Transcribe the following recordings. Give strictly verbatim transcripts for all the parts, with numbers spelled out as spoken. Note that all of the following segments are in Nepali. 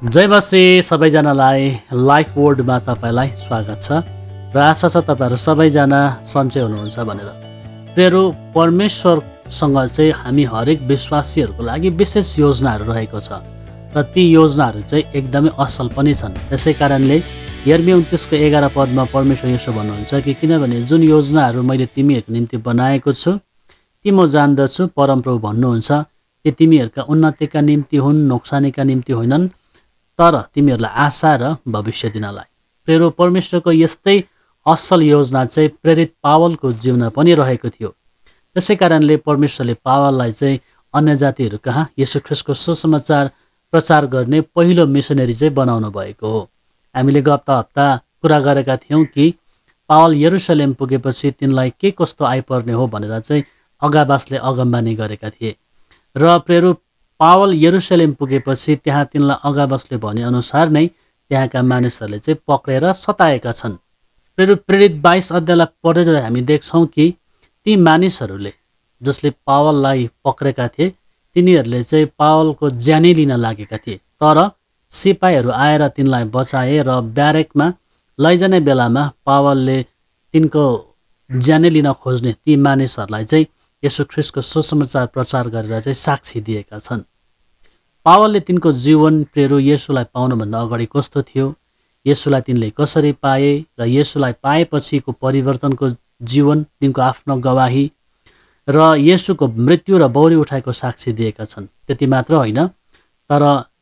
जय मसी सबैजनालाई लाइफ वर्ल्डमा तपाईँलाई स्वागत छ र आशा छ तपाईँहरू सबैजना सन्चै हुनुहुन्छ भनेर। प्रियहरू, परमेश्वरसँग चाहिँ हामी हरेक विश्वासीहरूको लागि विशेष योजनाहरू रहेको छ र ती योजनाहरू चाहिँ एकदमै असल पनि छन्। त्यसै कारणले यर्मिया उन्तिसको एघार पदमा परमेश्वर यसो भन्नुहुन्छ कि किनभने जुन योजनाहरू मैले तिमीहरूको निम्ति बनाएको छु ती म जान्दछु, परमप्रभु भन्नुहुन्छ कि तिमीहरूका उन्नतिका निम्ति हुन्, नोक्सानीका निम्ति होइनन्, तर तिमीहरूलाई आशा र भविष्य दिनलाई। प्रेरो परमेश्वरको यस्तै असल योजना चाहिँ प्रेरित पावलको जीवनमा पनि रहेको थियो। त्यसै कारणले परमेश्वरले पावललाई चाहिँ अन्य जातिहरू कहाँ येशू ख्रीष्टको सुसमाचार प्रचार गर्ने पहिलो मिसनरी चाहिँ बनाउनु भएको हो। हामीले गत हप्ता कुरा गरेका थियौँ कि पावल यरुशलेम पुगेपछि तिनलाई के कस्तो आइपर्ने हो भनेर चाहिँ अगाबासले अगमबानी गरेका थिए र प्रेरो पावल यरुशलेम पुगेपछि त्यहाँ तिनलाई अगाबासले भनेअनुसार नै त्यहाँका मानिसहरूले चाहिँ पक्रेर सताएका छन्। प्रेरो प्रेरित बाइस अध्यायलाई पढ्दै जाँदा हामी देख्छौँ कि ती मानिसहरूले जसले पावललाई पक्रेका थिए तिनीहरूले चाहिँ पावलको ज्यानै लिन लागेका थिए, तर सिपाहीहरू आएर तिनलाई बचाए र ब्यारेकमा लैजाने बेलामा पावलले तिनको ज्यानै लिन खोज्ने ती मानिसहरूलाई चाहिँ येशू ख्रीष्टको सुसमाचार प्रचार गरेर चाहिँ साक्षी दिएका छन्। पावलले तिनको जीवन प्रेरो येशूलाई पाउनुभन्दा अगाडि कस्तो थियो, येशूलाई तिनले कसरी पाए र येशूलाई पाएपछिको परिवर्तनको जीवन, तिनको आफ्नो गवाही र येशूको मृत्यु र बौरी उठाएको साक्षी दिएका छन्। त्यति मात्र होइन, तर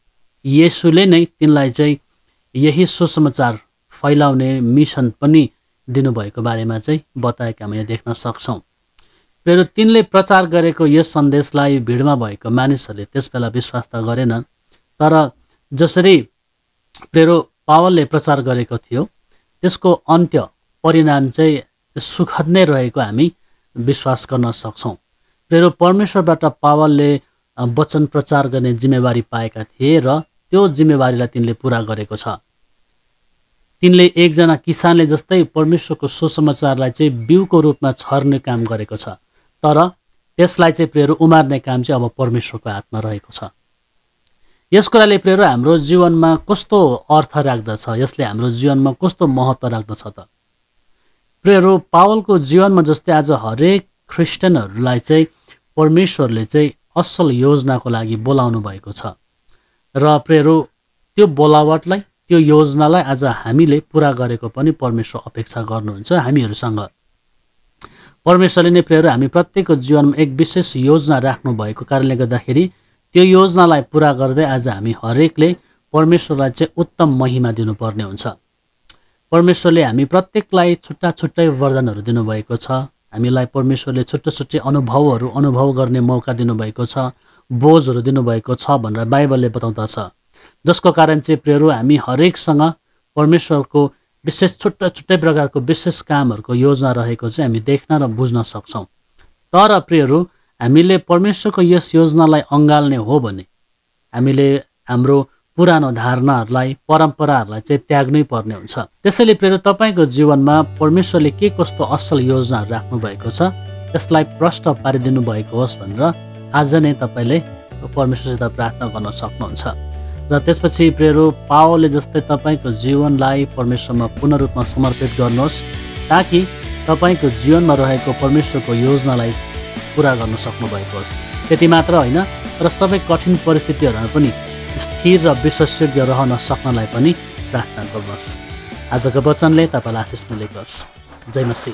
येशूले नै तिनलाई चाहिँ यही सुसमाचार फैलाउने मिसन पनि दिनुभएको बारेमा चाहिँ बताएका हामीले देख्न सक्छौँ। प्रेरो तिनले प्रचार गरेको यस सन्देशलाई भिडमा भएको मानिसहरूले त्यसबेला विश्वास त गरेनन्, तर जसरी प्रेरो पावलले प्रचार गरेको थियो त्यसको अन्त्य परिणाम चाहिँ सुखद नै रहेको हामी विश्वास गर्न सक्छौँ। प्रेरो परमेश्वरबाट पावलले वचन प्रचार गर्ने जिम्मेवारी पाएका थिए र त्यो जिम्मेवारीलाई तिनले पुरा गरेको छ। तिनले एकजना किसानले जस्तै परमेश्वरको सुसमाचारलाई चाहिँ बिउको रूपमा छर्ने काम गरेको छ, तर त्यसलाई चाहिँ प्रेरो उमार्ने काम चाहिँ अब परमेश्वरको हातमा रहेको छ। यस कुराले प्रेरो हाम्रो जीवनमा कस्तो अर्थ राख्दछ, यसले हाम्रो जीवनमा कस्तो महत्त्व राख्दछ त? प्रेरो पावलको जीवनमा जस्तै आज हरेक ख्रिस्टियनहरूलाई चाहिँ परमेश्वरले चाहिँ असल योजनाको लागि बोलाउनु भएको छ र प्रेरो त्यो बोलावटलाई, त्यो योजनालाई आज हामीले पुरा गरेको पनि परमेश्वर अपेक्षा गर्नुहुन्छ हामीहरूसँग। परमेश्वरले नै प्रेरो हामी प्रत्येकको जीवनमा एक विशेष योजना राख्नु भएको कारणले गर्दाखेरि त्यो योजनालाई पुरा गर्दै आज हामी हरेकले परमेश्वरलाई चाहिँ उत्तम महिमा दिनुपर्ने हुन्छ। परमेश्वरले हामी प्रत्येकलाई छुट्टा छुट्टै वरदानहरू दिनुभएको छ। हामीलाई परमेश्वरले छुट्टै छुट्टै अनुभवहरू अनुभव गर्ने मौका दिनुभएको छ, बोझहरू दिनुभएको छ भनेर बाइबलले बताउँदछ, जसको कारण चाहिँ प्रेरो हामी हरेकसँग परमेश्वरको विशेष छुट्टा छुट्टै प्रकारको विशेष कामहरूको योजना रहेको चाहिँ हामी देख्न र बुझ्न सक्छौँ। तर प्रियहरू, हामीले परमेश्वरको यस योजनालाई अँगाल्ने हो भने हामीले हाम्रो पुरानो धारणाहरूलाई, परम्पराहरूलाई चाहिँ त्याग्नै पर्ने हुन्छ। त्यसैले प्रियहरू, तपाईँको जीवनमा परमेश्वरले के कस्तो असल योजनाहरू राख्नुभएको छ त्यसलाई प्रष्ट पारिदिनु भएको होस् भनेर आज नै तपाईँले परमेश्वरसित प्रार्थना गर्न सक्नुहुन्छ। र त्यसपछि प्रेरो पावलले जस्तै तपाईँको जीवनलाई परमेश्वरमा पूर्ण रूपमा समर्पित गर्नुहोस् ताकि तपाईँको जीवनमा रहेको परमेश्वरको योजनालाई पुरा गर्न सक्नुभएको होस्। त्यति मात्र होइन, र सबै कठिन परिस्थितिहरूमा पनि स्थिर र विश्वासयोग्य रहन सक्नलाई पनि प्रार्थना गर्नुहोस्। आजको वचनले तपाईँलाई आशिष मिलेको होस्। जय मसीह।